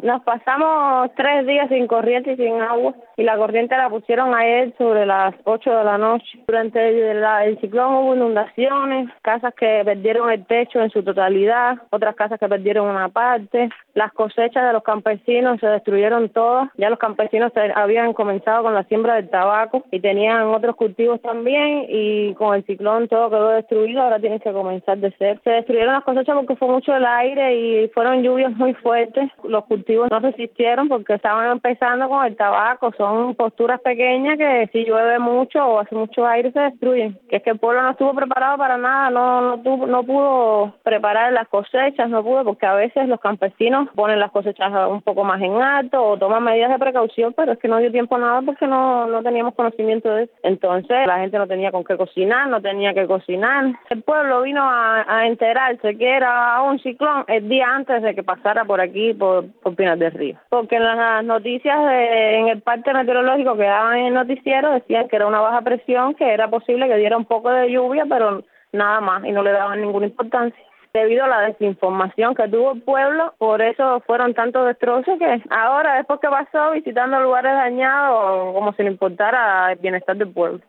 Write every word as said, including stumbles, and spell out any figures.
Nos pasamos tres días sin corriente y sin agua, y la corriente la pusieron ayer sobre las ocho de la noche. Durante el, la, el ciclón hubo inundaciones, casas que perdieron el techo en su totalidad, otras casas que perdieron una parte. Las cosechas de los campesinos se destruyeron todas. Ya los campesinos se, habían comenzado con la siembra del tabaco y tenían otros cultivos también, y con el ciclón todo quedó destruido. Ahora tienen que comenzar de cero. Se destruyeron las cosechas porque fue mucho el aire y fueron lluvias muy fuertes. Los cultivos no resistieron porque estaban empezando con el tabaco. Son posturas pequeñas que si llueve mucho o hace mucho aire se destruyen. Que es que el pueblo no estuvo preparado para nada, no no, tuvo, no pudo preparar las cosechas, no pudo, porque a veces los campesinos ponen las cosechas un poco más en alto o toman medidas de precaución, pero es que no dio tiempo a nada porque no, no teníamos conocimiento de eso. Entonces la gente no tenía con qué cocinar, no tenía que cocinar. El pueblo vino a, a enterarse que era un ciclón el día antes de que pasara por aquí, por, por Pinar del Río. Porque en las noticias, de, en el parte meteorológico que daban en el noticiero, decían que era una baja presión, que era posible que diera un poco de lluvia, pero nada más, y no le daban ninguna importancia. Debido a la desinformación que tuvo el pueblo, por eso fueron tantos destrozos que ahora, después que pasó, visitando lugares dañados, como si le importara el bienestar del pueblo.